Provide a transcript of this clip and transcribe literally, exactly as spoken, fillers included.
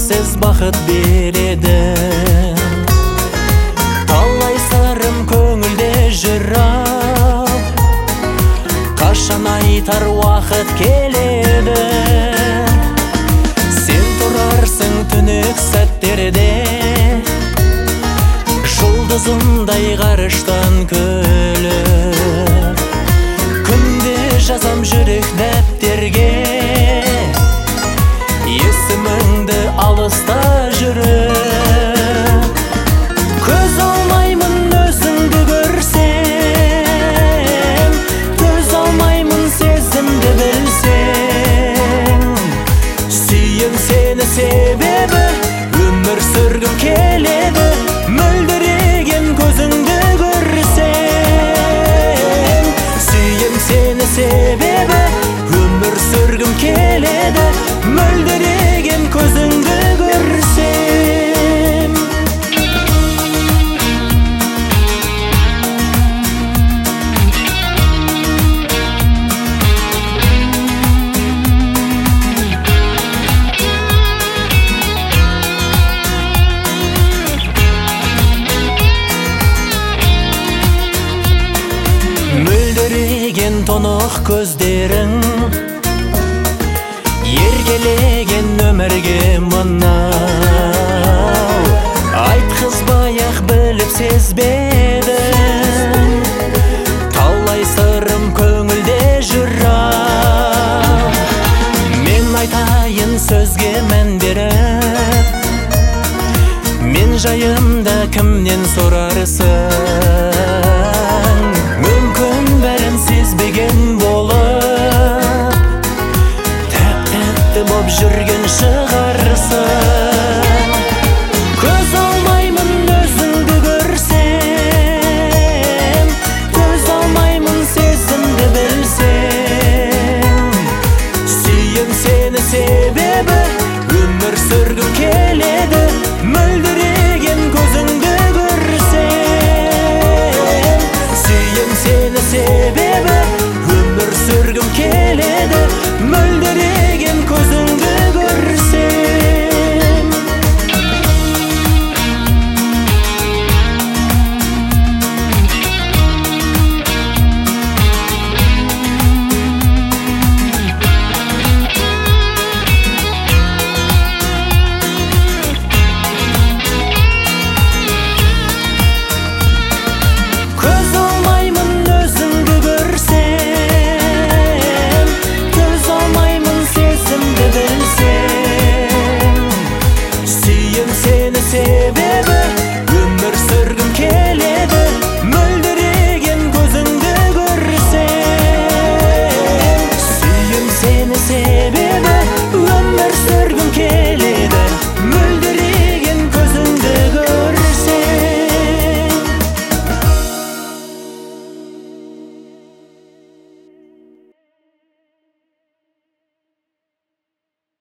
шексіз бақыт береді. Талай сырым көңілде жүріп, қашан айтар уақыт келеді. Сен тұрарсың түнек сәттерде, жұлдызындай ғарыштан күліп. Күнде жазам жүрек дәптерге, есіміңді алыста жүріп. Көз алмаймын өзіңді көрсем, төз алмаймын сезімді білсең. Сүйем сені себебі өмір сүргім келеді, мөлдіреген көзіңді көрсем. Сүйем сені себебі өмір сүргім келеді, мөлдіреген көзіңді көрсем. Мөлдіреген тұнық көздерің, еркелеген өмірге мынау. Айтқызбай-ақ біліп сезбедің, талай сырым көңілде жүріп. Мен айтайын сөзге мән беріп, мен жайымда кімнен сұрарсың? Мүмкін бәрін сезбеген болып, тәп-тәтті боп жүрген шығарсың. Көз алмаймын өзіңді көрсем, төз алмаймын сезімді білсең. Сүйем сені себебі өмір сүргім келеді,